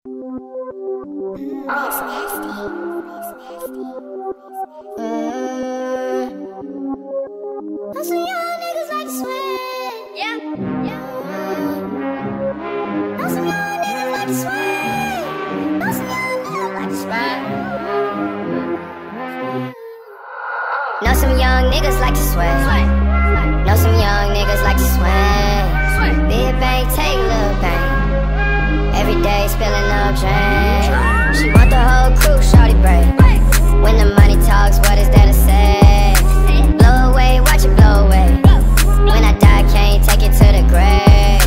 It's nasty. Know some young niggas like to sweat. Yeah. Know some young niggas like to sweat. Know some young niggas like to sweat. Know some young niggas like to sweat. Know some young niggas like to sweat. Big bang, take little bang. Every day spilling up drain. She want the whole crew, shorty break. When the money talks, what is there to say? Blow away, watch it blow away. When I die, can't take it to the grave.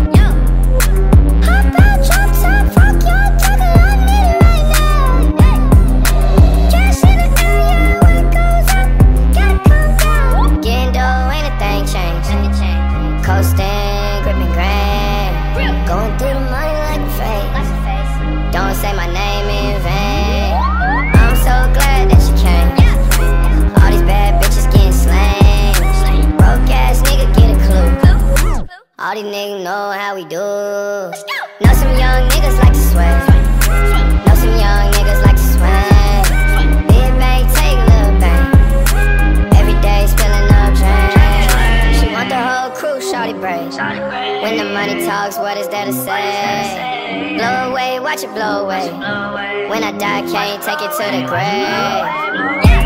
Hop out, drop top, fuck your juggle, I need it right now. Cash in the area, what goes up, gotta come down. Getting dough, ain't a thing changed. Coasting, gripping grain. Going through the money like a face. Don't say my name in vain. I'm so glad that you came. All these bad bitches getting slain. Broke ass nigga, get a clue. All these niggas know how we do. Know some young niggas like to sweat. Know some young niggas like to sweat. Big bang, take little bang. Every day spilling up drain. She want the whole crew, shorty break. When the money talks, what is there to say? Blow away, watch it blow away. When I die, can't take it to the grave.